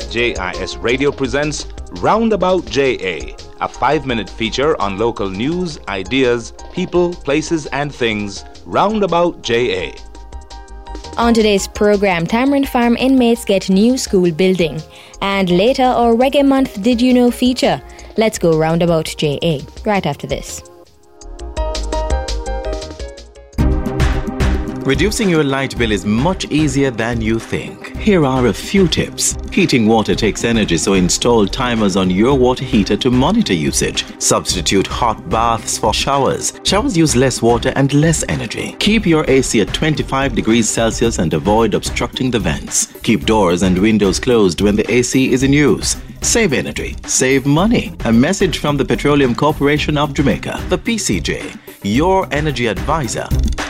JIS Radio presents Roundabout JA, a 5-minute feature on local news, ideas, people, places, and things. Roundabout JA. On today's program, Tamarind Farm inmates get new school building. And later, our Reggae Month Did You Know feature. Let's go Roundabout JA right after this. Reducing your light bill is much easier than you think. Here are a few tips. Heating water takes energy, so install timers on your water heater to monitor usage. Substitute hot baths for showers. Showers use less water and less energy. Keep your AC at 25 degrees Celsius and avoid obstructing the vents. Keep doors and windows closed when the AC is in use. Save energy, save money. A message from the Petroleum Corporation of Jamaica, the PCJ, your energy advisor.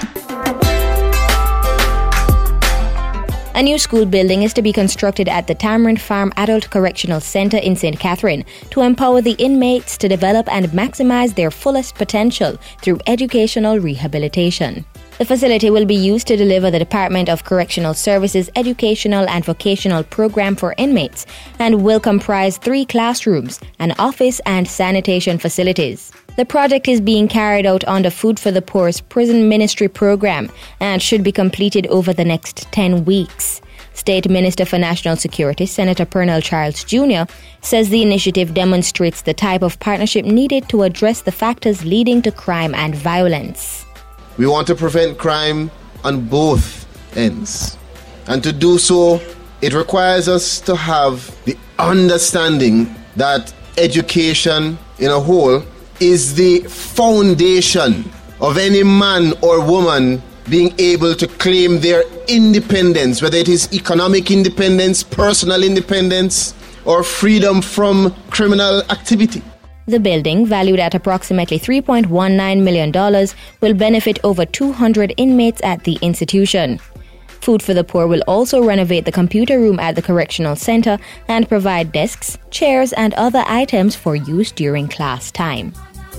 A new school building is to be constructed at the Tamarind Farm Adult Correctional Centre in St. Catherine to empower the inmates to develop and maximise their fullest potential through educational rehabilitation. The facility will be used to deliver the Department of Correctional Services educational and vocational program for inmates and will comprise 3 classrooms, an office and sanitation facilities. The project is being carried out under Food for the Poor's Prison Ministry program and should be completed over the next 10 weeks. State Minister for National Security, Senator Pernell Charles Jr., says the initiative demonstrates the type of partnership needed to address the factors leading to crime and violence. We want to prevent crime on both ends. And to do so, it requires us to have the understanding that education in a whole is the foundation of any man or woman being able to claim their independence, whether it is economic independence, personal independence, or freedom from criminal activity. The building, valued at approximately $3.19 million, will benefit over 200 inmates at the institution. Food for the Poor will also renovate the computer room at the Correctional Centre and provide desks, chairs, and other items for use during class time.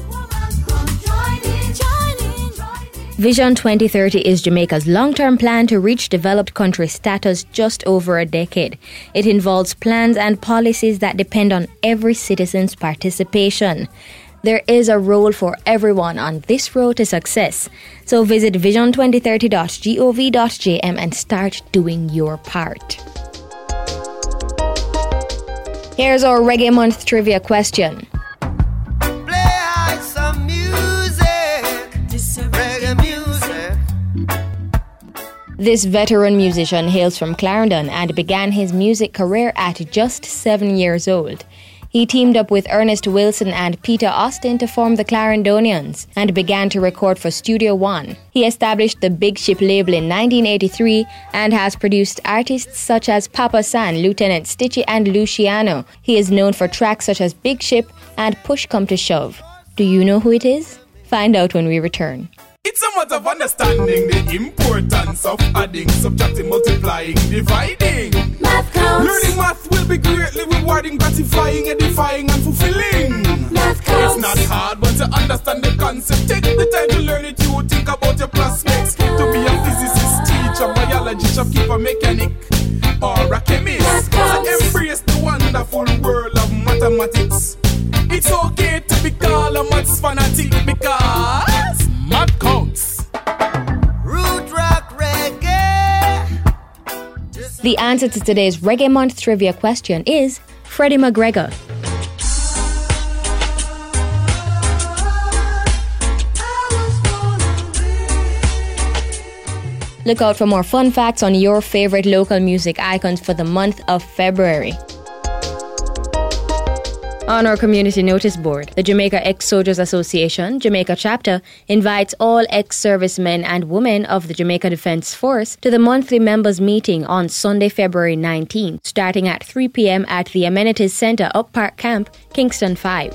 Vision 2030 is Jamaica's long-term plan to reach developed country status just over a decade. It involves plans and policies that depend on every citizen's participation. There is a role for everyone on this road to success. So visit vision2030.gov.jm and start doing your part. Here's our Reggae Month trivia question. This veteran musician hails from Clarendon and began his music career at just 7 years old. He teamed up with Ernest Wilson and Peter Austin to form the Clarendonians and began to record for Studio One. He established the Big Ship label in 1983 and has produced artists such as Papa San, Lieutenant Stitchie and Luciano. He is known for tracks such as Big Ship and Push Come to Shove. Do you know who it is? Find out when we return. It's a matter of understanding the importance of adding, subtracting, multiplying, dividing. Math counts. Learning math will be greatly rewarding, gratifying, edifying, and fulfilling. Math counts. It's not hard, but to understand the concept. Take the time to learn it. You think about your prospects. To be a physicist, teacher, biologist, shopkeeper, mechanic, or a chemist. So embrace the wonderful world of mathematics. It's okay to be called a maths fanatic because math counts. Root rock reggae. The answer to today's Reggae Month trivia question is Freddie McGregor. Look out for more fun facts on your favorite local music icons for the month of February. On our community notice board, the Jamaica Ex-Soldiers Association, Jamaica Chapter, invites all ex-servicemen and women of the Jamaica Defence Force to the monthly members meeting on Sunday, February 19, starting at 3 p.m. at the Amenities Centre, Up Park Camp, Kingston 5.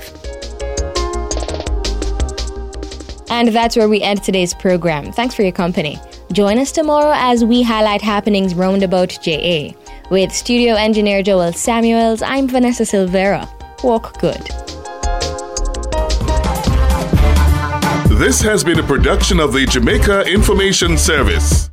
And that's where we end today's program. Thanks for your company. Join us tomorrow as we highlight happenings roundabout JA. With studio engineer Joel Samuels, I'm Vanessa Silvera. Walk good. This has been a production of the Jamaica Information Service.